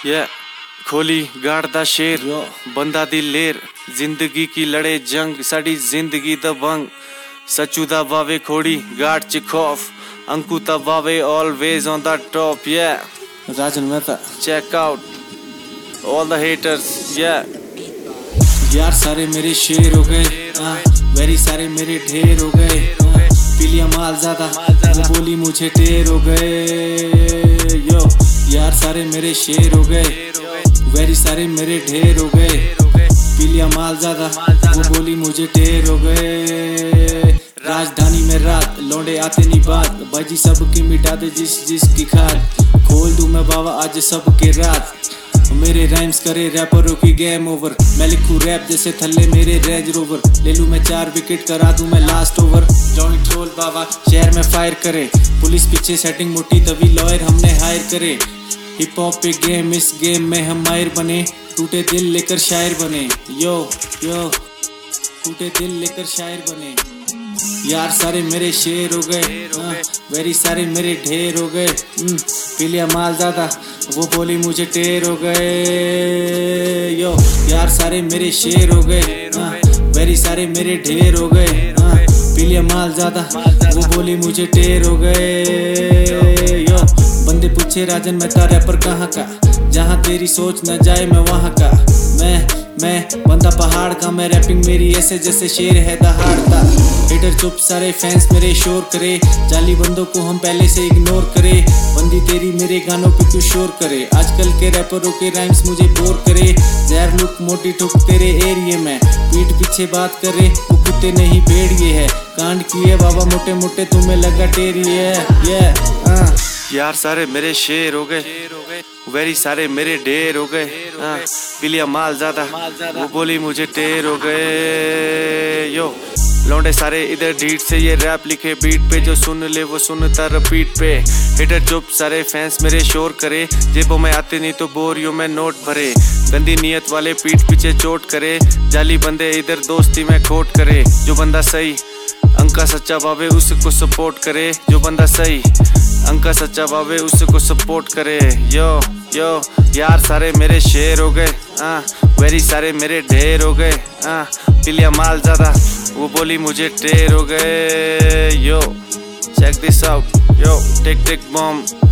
ये खोली गाड़ दा शेर बंदा दिलेर जिंदगी की लड़े जंग साड़ी जिंदगी दा भंग सचू दा वावे खोड़ी गाड़ च खौफ अंकु दा वावे always on the top Rajan Mehta check out all the haters यार सारे मेरे शेर हो गए वेरी सारे मेरे ढेर हो गए पी लिया माल ज्यादा वो बोली मुझे ढेर हो गए यो यार सारे मेरे शेर हो गए वेरी सारे मेरे ढेर हो गए पी लिया माल ज्यादा वो बोली मुझे ढेर हो गए राजधानी में रात लौंडे आते नहीं बात बाजी सबकी मिटा दे जिस की खाद खोल दूं मैं बाबा आज सबके रात मेरे राइम्स करे रैपरों की गेम ओवर मैं लिखूं रैप जैसे थल्ले मेरे रेंज रोवर ले लूं मैं 4 विकेट करा दूं मैं लास्ट ओवर जॉइंट रोल बाबा शहर में फायर करे पुलिस पीछे सेटिंग मोटी तभी लॉयर हमने हायर करे हिप हॉप पे गेम इस गेम में हम माहिर बने टूटे दिल लेकर शायर बने यो टूटे दिल लेकर शायर बने यार सारे मेरे शेर हो गए वेरी सारे मेरे ढेर हो गए पी लिया माल ज्यादा वो बोली मुझे ढेर हो गए यो यार सारे मेरे शेर हो गए वेरी सारे मेरे ढेर हो गए पी लिया माल ज्यादा वो बोली मुझे ढेर हो गए यो बंदे पूछे राजन मेहता रैपर कहाँ का जहाँ तेरी सोच न जाए मैं वहाँ का मैं बंदा पहाड़ का मैं रैपिंग मेरी ऐसे जैसे शेर है दहाड़ता हेटर चुप सारे फैंस मेरे शोर करे जाली बंदों को हम पहले से इग्नोर करे बंदी तेरी मेरे गानों पे क्यों शोर करे आजकल के रैपरों के राइम्स मुझे बोर करे जहर लुक मोटी ठुक तेरे एरिए में पीठ पीछे बात करे वो कुत्ते नहीं भेड़िए है कांड किए बाबा मोटे मोटे तुम्हें लगा टेरी है यार सारे मेरे शेर हो गए वेरी सारे मेरे ढेर हो गए पी लिया माल ज्यादा वो बोली मुझे ढेर हो गए यो लौंडे सारे इधर ढीठ से ये रैप लिखे बीट पे जो सुन ले वो सुनता रिपीट पे हिटर चुप सारे फैंस मेरे शोर करे जेबों में आते नहीं तो बोरियों में नोट भरे गंदी नियत वाले पीठ पीछे चोट करे जाली बंदे इधर दोस्ती में खोट करे जो बंदा सही अंका सच्चा बाबे उसको सपोर्ट करे जो बंदा सही अंका सच्चा बाबे उसको सपोर्ट करे यो यार सारे मेरे शेर हो गए वेरी सारे मेरे ढेर हो गए पी लिया माल ज्यादा वो बोली मुझे ढेर हो गए yo check this out yo tick tick bomb